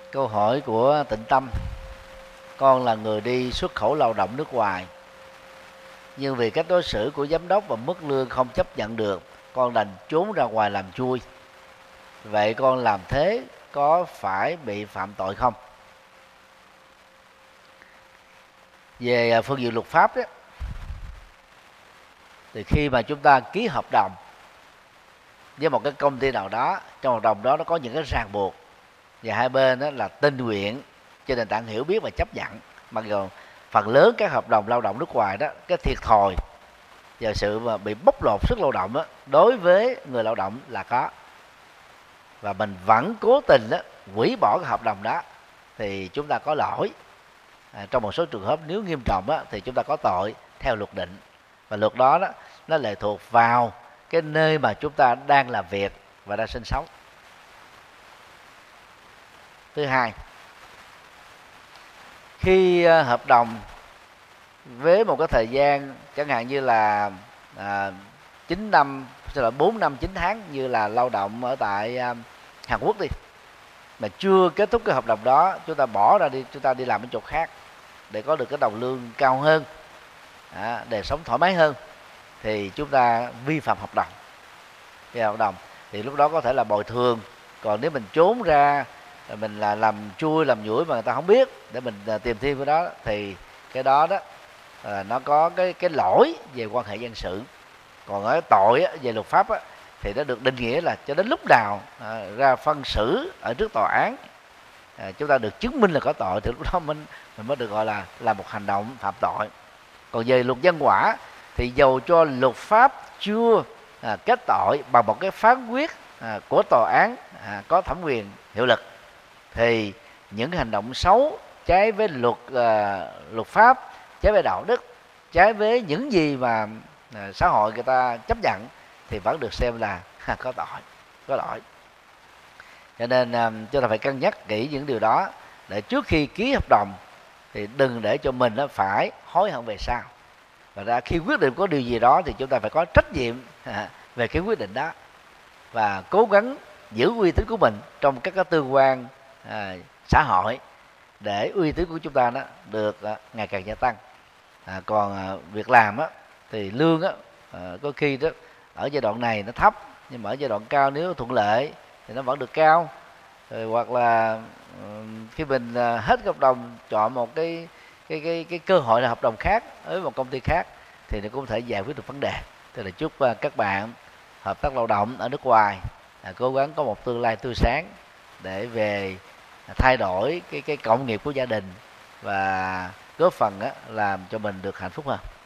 Câu hỏi của Tịnh Tâm: con là người đi xuất khẩu lao động nước ngoài, nhưng vì cách đối xử của giám đốc và mức lương không chấp nhận được, con đành trốn ra ngoài làm chui. Vậy con làm thế có phải bị phạm tội không? Về phương diện luật pháp đó, thì khi mà chúng ta ký hợp đồng với một cái công ty nào đó, trong hợp đồng đó nó có những cái ràng buộc và hai bên đó là tình nguyện trên nền tảng hiểu biết và chấp nhận, mặc dù phần lớn các hợp đồng lao động nước ngoài đó, cái thiệt thòi và sự mà bị bóc lột sức lao động đó, đối với người lao động là có, và mình vẫn cố tình đó, hủy bỏ cái hợp đồng đó, thì chúng ta có lỗi. Trong một số trường hợp nếu nghiêm trọng đó, thì chúng ta có tội theo luật định, và luật đó, nó lệ thuộc vào cái nơi mà chúng ta đang làm việc và đang sinh sống. Thứ hai, khi hợp đồng với một cái thời gian chẳng hạn như là 9 năm, tức là 4 năm 9 tháng như là lao động ở tại Hàn Quốc đi, mà chưa kết thúc cái hợp đồng đó, chúng ta bỏ ra đi, chúng ta đi làm ở chỗ khác để có được cái đồng lương cao hơn, đời sống thoải mái hơn, thì chúng ta vi phạm hợp đồng. Thì lúc đó có thể là bồi thường. Còn nếu mình trốn ra, mình là làm chui làm nhủi mà người ta không biết để mình tìm thêm cái đó, thì cái đó nó có cái lỗi về quan hệ dân sự. Còn ở tội về luật pháp thì nó được định nghĩa là cho đến lúc nào ra phân xử ở trước tòa án, chúng ta được chứng minh là có tội, thì lúc đó mình mới được gọi là một hành động phạm tội. Còn về luật nhân quả thì dầu cho luật pháp chưa kết tội bằng một cái phán quyết của tòa án có thẩm quyền hiệu lực, thì những hành động xấu trái với luật pháp, trái với đạo đức, trái với những gì mà xã hội người ta chấp nhận, thì vẫn được xem là có lỗi. Cho nên chúng ta phải cân nhắc kỹ những điều đó, để trước khi ký hợp đồng thì đừng để cho mình phải hối hận về sau. Và ra khi quyết định có điều gì đó thì chúng ta phải có trách nhiệm về cái quyết định đó, và cố gắng giữ uy tín của mình trong các cái tư quan xã hội, để uy tín của chúng ta nó được ngày càng gia tăng. Còn việc làm thì lương có khi đó ở giai đoạn này nó thấp, nhưng mà ở giai đoạn cao nếu thuận lợi thì nó vẫn được cao. Rồi hoặc là khi mình hết hợp đồng, chọn một cái cơ hội là hợp đồng khác với một công ty khác, thì nó cũng có thể giải quyết được vấn đề. Tức là chúc các bạn hợp tác lao động ở nước ngoài cố gắng có một tương lai tươi sáng để về thay đổi cái cộng nghiệp của gia đình, và góp phần làm cho mình được hạnh phúc hơn.